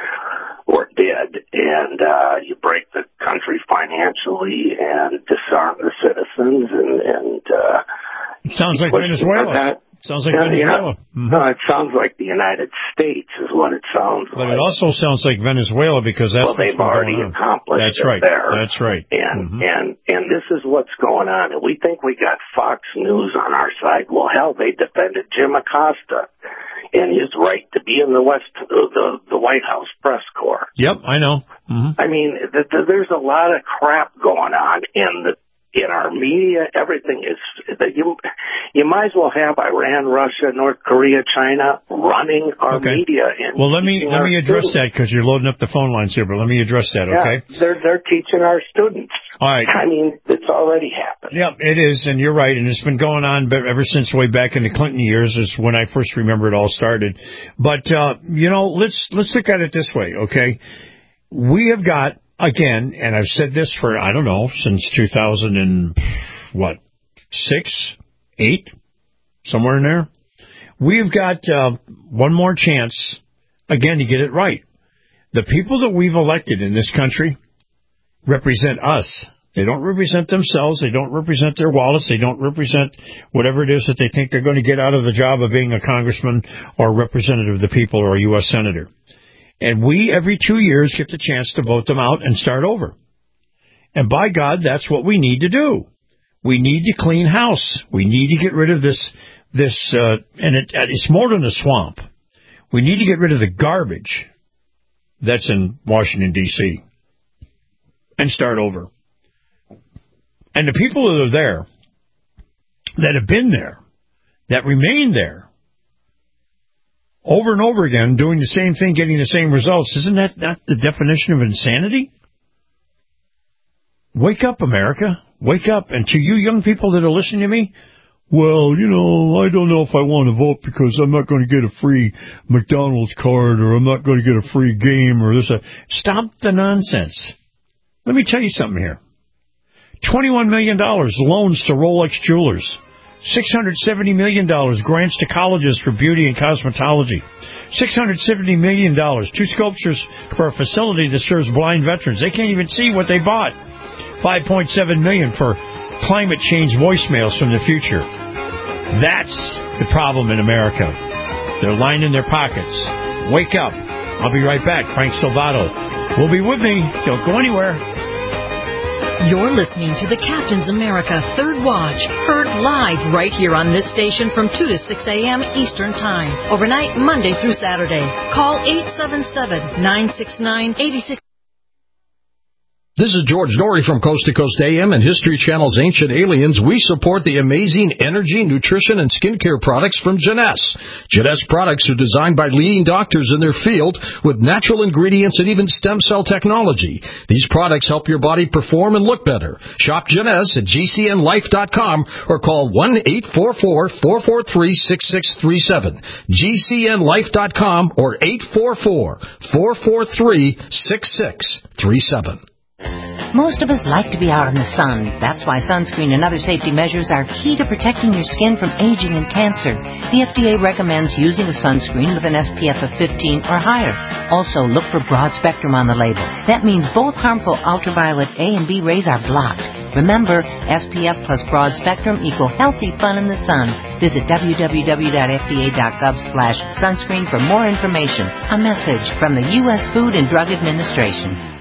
or did. And uh, you break the country financially and disarm the citizens and... and uh, it sounds like Venezuela. That. Sounds like yeah, Venezuela. Yeah. Mm-hmm. No, it sounds like the United States is what it sounds but like. But it also sounds like Venezuela because that's well, they've already accomplished that's it right. there. That's right. And mm-hmm. and and this is what's going on. And we think we got Fox News on our side. Well, hell, they defended Jim Acosta and his right to be in the West the the White House press corps. Yep, I know. Mm-hmm. I mean, the, the, there's a lot of crap going on in the. In our media, everything is, you, you might as well have Iran, Russia, North Korea, China running our okay. media. And well, let me let me address students. that because you're loading up the phone lines here, but let me address that, okay? Yeah, they're, they're teaching our students. All right. I mean, it's already happened. Yeah, it is, and you're right, and it's been going on ever since way back in the Clinton years is when I first remember it all started. But, uh, you know, let's let's look at it this way, okay? We have got... Again, and I've said this for, I don't know, since two thousand and, what, six, eight, somewhere in there. We've got uh, one more chance, again, to get it right. The people that we've elected in this country represent us. They don't represent themselves. They don't represent their wallets. They don't represent whatever it is that they think they're going to get out of the job of being a congressman or representative of the people or a U S senator. And we, every two years, get the chance to vote them out and start over. And by God, that's what we need to do. We need to clean house. We need to get rid of this, this, uh, and it, it's more than a swamp. We need to get rid of the garbage that's in Washington, D C and start over. And the people that are there, that have been there, that remain there, over and over again, doing the same thing, getting the same results. Isn't that not the definition of insanity? Wake up, America. Wake up. And to you young people that are listening to me, well, you know, I don't know if I want to vote because I'm not going to get a free McDonald's card or I'm not going to get a free game or this. Stop the nonsense. Let me tell you something here. twenty-one million dollars loans to Rolex Jewelers. six hundred seventy million dollars grants to colleges for beauty and cosmetology. six hundred seventy million dollars. Two sculptures for a facility that serves blind veterans. They can't even see what they bought. five point seven million dollars for climate change voicemails from the future. That's the problem in America. They're lining their pockets. Wake up. I'll be right back. Frank Salvato will be with me. Don't go anywhere. You're listening to the Captain's America Third Watch, heard live right here on this station from two to six a.m. Eastern Time, overnight Monday through Saturday. Call eight seven seven, nine six nine, eight six. This is George Norrie from Coast to Coast A M and History Channel's Ancient Aliens. We support the amazing energy, nutrition, and skincare products from Jeunesse. Jeunesse products are designed by leading doctors in their field with natural ingredients and even stem cell technology. These products help your body perform and look better. Shop Jeunesse at G C N life dot com or call one eight four four, four four three, six six three seven. G C N life dot com or eight four four, four four three, six six three seven. Most of us like to be out in the sun. That's why sunscreen and other safety measures are key to protecting your skin from aging and cancer. The F D A recommends using a sunscreen with an S P F of fifteen or higher. Also, look for broad spectrum on the label. That means both harmful ultraviolet A and B rays are blocked. Remember, S P F plus broad spectrum equal healthy fun in the sun. Visit w w w dot f d a dot gov slash sunscreen for more information. A message from the U S Food and Drug Administration.